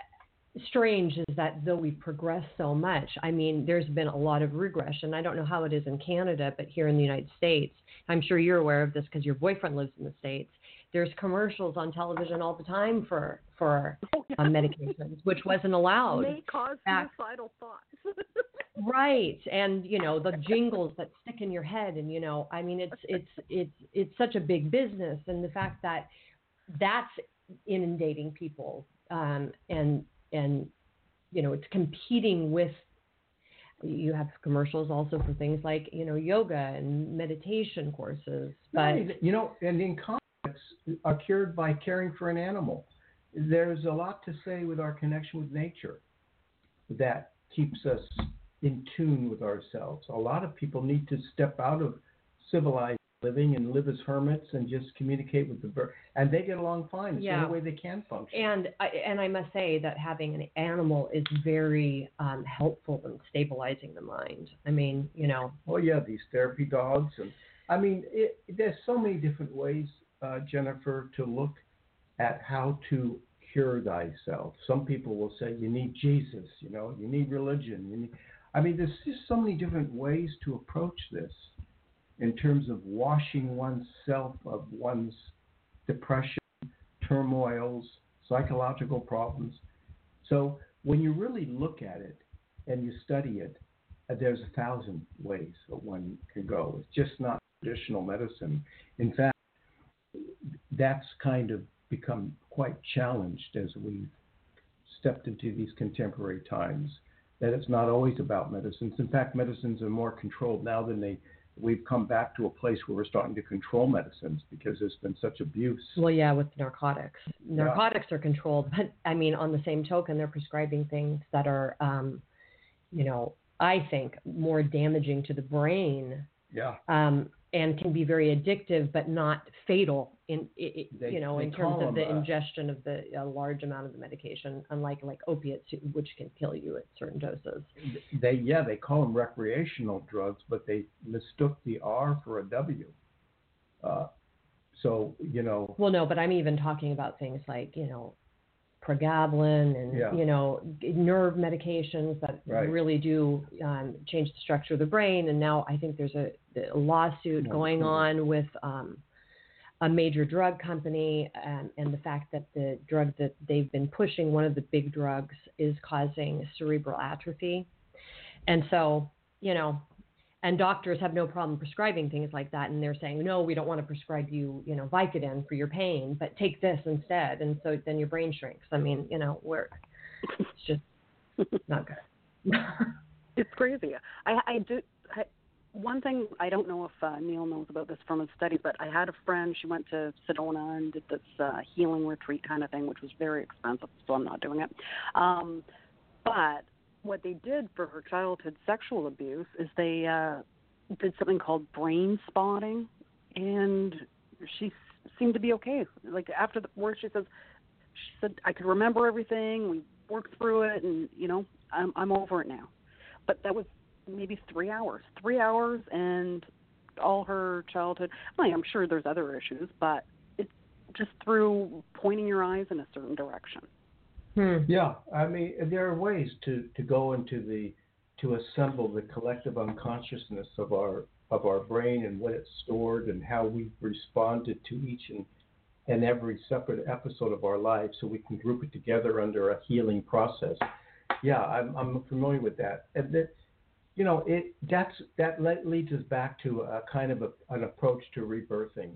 strange is that though we've progressed so much, I mean, there's been a lot of regression. I don't know how it is in Canada, but here in the United States, I'm sure you're aware of this because your boyfriend lives in the States. There's commercials on television all the time for for oh, yeah. um, medications, which wasn't allowed. May cause suicidal thoughts. Right, and you know the jingles that stick in your head, and you know, I mean, it's it's it's it's such a big business, and the fact that that's inundating people, um, and and you know, it's competing with. You have commercials also for things like you know yoga and meditation courses, but you know, and in are cured by caring for an animal. There's a lot to say with our connection with nature that keeps us in tune with ourselves. A lot of people need to step out of civilized living and live as hermits and just communicate with the bird, and they get along fine. It's yeah. the only way they can function. And I, and I must say that having an animal is very um, helpful in stabilizing the mind. I mean, you know. Oh yeah, these therapy dogs, and I mean, it, there's so many different ways. Uh, Jennifer, to look at how to cure thyself. Some people will say you need Jesus, you know, you need religion. You need, I mean, there's just so many different ways to approach this in terms of washing oneself of one's depression, turmoils, psychological problems. So when you really look at it and you study it, uh, there's a thousand ways that one can go. It's just not traditional medicine. In fact, that's kind of become quite challenged as we've stepped into these contemporary times, that it's not always about medicines. In fact, medicines are more controlled now than they, we've come back to a place where we're starting to control medicines because there's been such abuse. Well, yeah, with narcotics. Narcotics yeah. are controlled, but I mean, on the same token, they're prescribing things that are, um, you know, I think more damaging to the brain. Yeah. Um, and can be very addictive, but not fatal in, it, they, you know, in terms of the uh, ingestion of the a large amount of the medication, unlike like opiates, which can kill you at certain doses. They, yeah, they call them recreational drugs, but they mistook the R for a W. Uh, so, you know. Well, no, but I'm even talking about things like, you know, pregabalin and, yeah. you know, nerve medications that right. really do um, change the structure of the brain. And now I think there's a, a lawsuit mm-hmm. going on with um, a major drug company um, and the fact that the drug that they've been pushing, one of the big drugs, is causing cerebral atrophy. And so, you know, and doctors have no problem prescribing things like that. And they're saying, no, we don't want to prescribe you, you know, Vicodin for your pain, but take this instead. And so then your brain shrinks. I mean, you know, we're, it's just not good. It's crazy. I, I do. I, one thing, I don't know if uh, Neil knows about this from his study, but I had a friend, she went to Sedona and did this uh, healing retreat kind of thing, which was very expensive, so I'm not doing it. Um, but what they did for her childhood sexual abuse is they uh, did something called brain spotting, and she seemed to be okay. Like after the work, she says, she said, I could remember everything. We worked through it, and you know, I'm I'm over it now. But that was maybe three hours, three hours, and all her childhood. Well, I'm sure there's other issues, but it's just through pointing your eyes in a certain direction. Hmm. Yeah, I mean, there are ways to, to go into the, to assemble the collective unconsciousness of our of our brain and what it's stored and how we've responded to each and, and every separate episode of our lives, so we can group it together under a healing process. Yeah, I'm I'm familiar with that, and that, you know, it that's that leads us back to a kind of a, an approach to rebirthing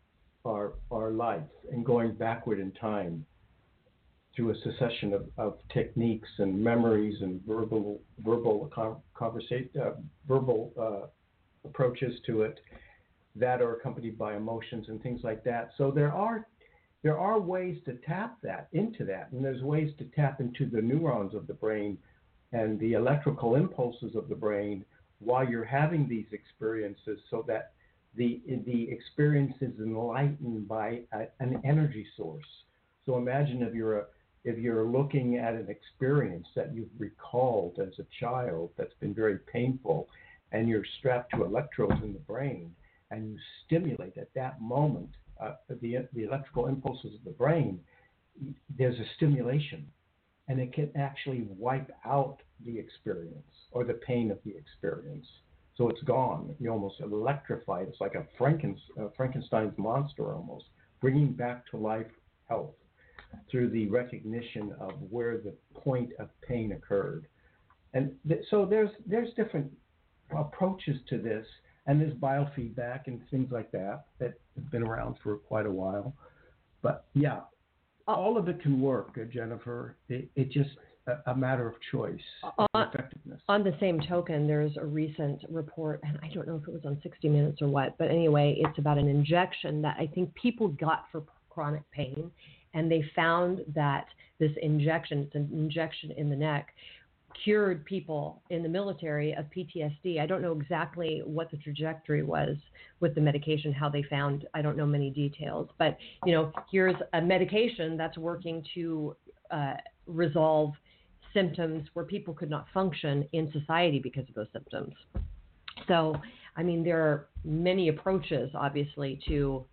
our our life and going backward in time through a succession of, of techniques and memories and verbal verbal conversation, uh, verbal uh, approaches to it that are accompanied by emotions and things like that. So there are there are ways to tap that into that, and there's ways to tap into the neurons of the brain and the electrical impulses of the brain while you're having these experiences, so that the the experience is enlightened by a, an energy source. So imagine if you're a if you're looking at an experience that you've recalled as a child that's been very painful, and you're strapped to electrodes in the brain, and you stimulate at that moment uh, the the electrical impulses of the brain, there's a stimulation, and it can actually wipe out the experience or the pain of the experience. So it's gone. You almost electrified. It's like a Franken, uh, Frankenstein's monster almost, bringing back to life health through the recognition of where the point of pain occurred. And th- so there's there's different approaches to this, and there's biofeedback and things like that that have been around for quite a while. But yeah, all of it can work, uh, Jennifer. It, it just a, a matter of choice and on, effectiveness. On the same token, there's a recent report, and I don't know if it was on sixty minutes or what, but anyway, it's about an injection that I think people got for chronic pain, and they found that this injection, it's an injection in the neck, cured people in the military of P T S D. I don't know exactly what the trajectory was with the medication, how they found, I don't know many details, but, you know, here's a medication that's working to uh, resolve symptoms where people could not function in society because of those symptoms. So, I mean, there are many approaches, obviously, to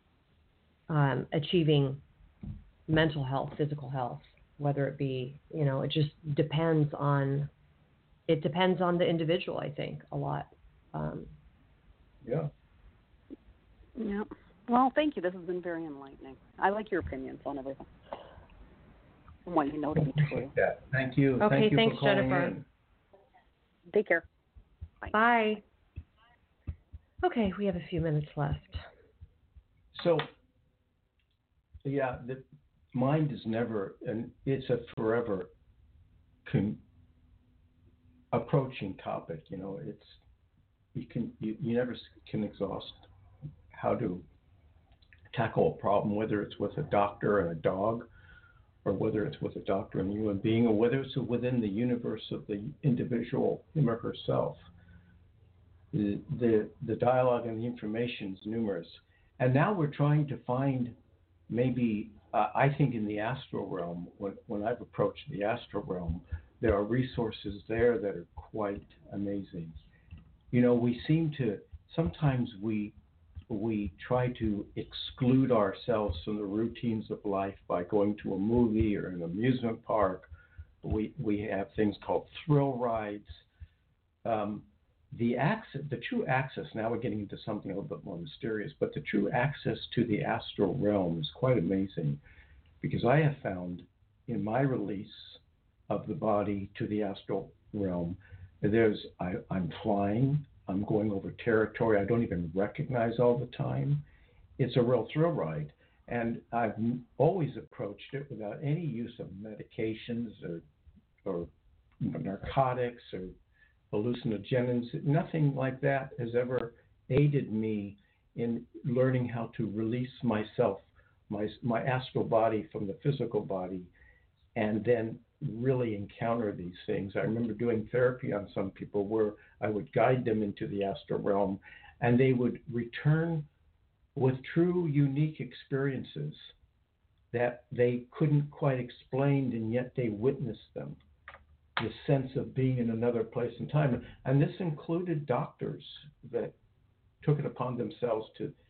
um, achieving mental health, physical health, whether it be, you know, it just depends on, it depends on the individual, I think, a lot. Um, yeah. Yeah. Well, thank you. This has been very enlightening. I like your opinions on everything and what you know to be true. Yeah. Thank you. Okay, Thank you thanks, for calling Jennifer. in. Take care. Bye. Bye. Okay, we have a few minutes left. So, yeah, the mind is never, and it's a forever con- approaching topic. You know, it's you can you, you never can exhaust how to tackle a problem, whether it's with a doctor and a dog, or whether it's with a doctor and a human being, or whether it's within the universe of the individual, him or herself. The, the the dialogue and the information is numerous, and now we're trying to find maybe uh, I think in the astral realm, when when I've approached the astral realm, there are resources there that are quite amazing. You know, we seem to sometimes we we try to exclude ourselves from the routines of life by going to a movie or an amusement park. We we have things called thrill rides. Um, the access, the true access, now we're getting into something a little bit more mysterious, but the true access to the astral realm is quite amazing, because I have found in my release of the body to the astral realm, there's I, I'm flying, I'm going over territory I don't even recognize all the time. It's a real thrill ride. And I've always approached it without any use of medications or, or narcotics or hallucinogens. Nothing like that has ever aided me in learning how to release myself, my, my astral body from the physical body, and then really encounter these things. I remember doing therapy on some people where I would guide them into the astral realm, and they would return with true, unique experiences that they couldn't quite explain, and yet they witnessed them. The sense of being in another place and time. And this included doctors that took it upon themselves to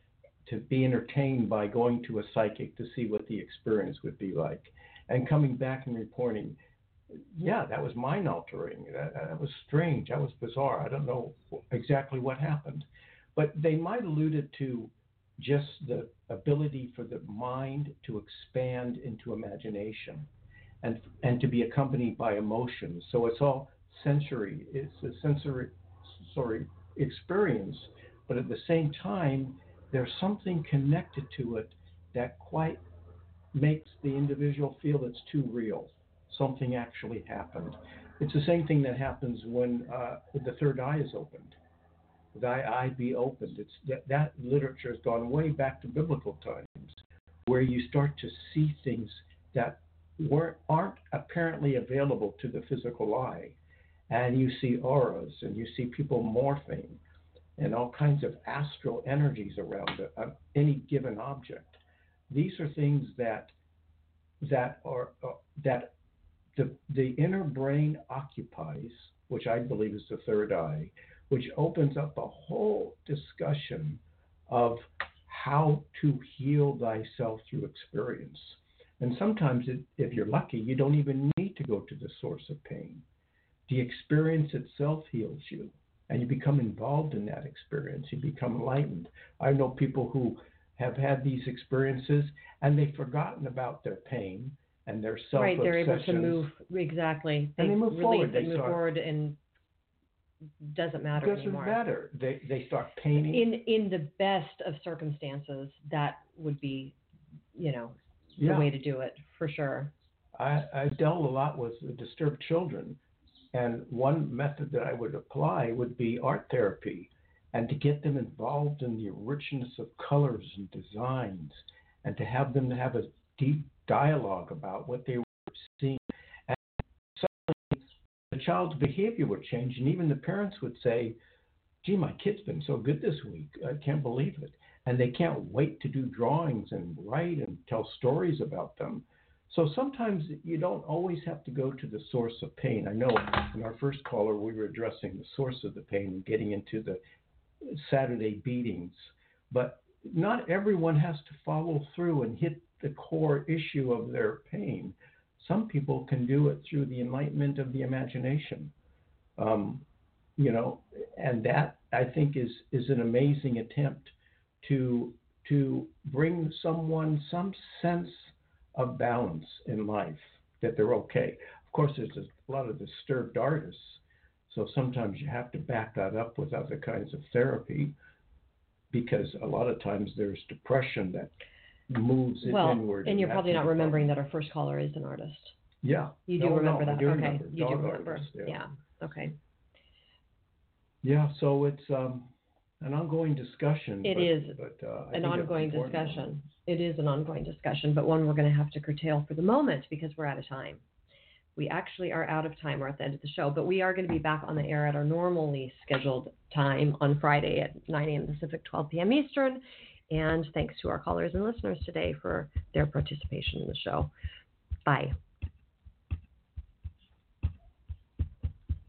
to be entertained by going to a psychic to see what the experience would be like, and coming back and reporting, yeah, that was mind altering. That, that was strange. That was bizarre. I don't know exactly what happened, but they might allude it to just the ability for the mind to expand into imagination, and and to be accompanied by emotions. So it's all sensory. It's a sensory, sorry, experience, but at the same time, there's something connected to it that quite makes the individual feel it's too real. Something actually happened. It's the same thing that happens when uh, the third eye is opened. Thy eye be opened. It's that, that literature has gone way back to biblical times, where you start to see things that weren't aren't apparently available to the physical eye, and you see auras, and you see people morphing, and all kinds of astral energies around a, a, any given object. These are things that that are uh, that the the inner brain occupies, which I believe is the third eye, which opens up a whole discussion of how to heal thyself through experience. And sometimes, it, if you're lucky, you don't even need to go to the source of pain. The experience itself heals you, and you become involved in that experience. You become enlightened. I know people who have had these experiences, and they've forgotten about their pain and their self-obsessions. Right, they're able to move, exactly. They, and they move release forward. They and move start, forward, and doesn't matter doesn't anymore. matter. They they start painting. In in the best of circumstances, that would be, you know, the yeah. way to do it, for sure. I, I dealt a lot with disturbed children, and one method that I would apply would be art therapy, and to get them involved in the richness of colors and designs, and to have them have a deep dialogue about what they were seeing. And suddenly the child's behavior would change, and even the parents would say, gee, my kid's been so good this week. I can't believe it. And they can't wait to do drawings and write and tell stories about them. So sometimes you don't always have to go to the source of pain. I know in our first caller, we were addressing the source of the pain and getting into the Saturday beatings. But not everyone has to follow through and hit the core issue of their pain. Some people can do it through the enlightenment of the imagination. Um, you know, and that, I think, is, is an amazing attempt to to bring someone some sense of balance in life, that they're okay. Of course, there's a lot of disturbed artists, so sometimes you have to back that up with other kinds of therapy, because a lot of times there's depression that moves it well, inward. And, and you're probably not remembering problem. that our first caller is an artist. Yeah. You do no, remember no, that? I do okay, remember. you Dog do remember. artist, yeah. yeah, okay. Yeah, so it's um, an ongoing discussion. It but, is but, uh, an ongoing discussion. It is an ongoing discussion, but one we're going to have to curtail for the moment because we're out of time. We actually are out of time. We're at the end of the show, but we are going to be back on the air at our normally scheduled time on Friday at nine a.m. Pacific, twelve p.m. Eastern. And thanks to our callers and listeners today for their participation in the show. Bye.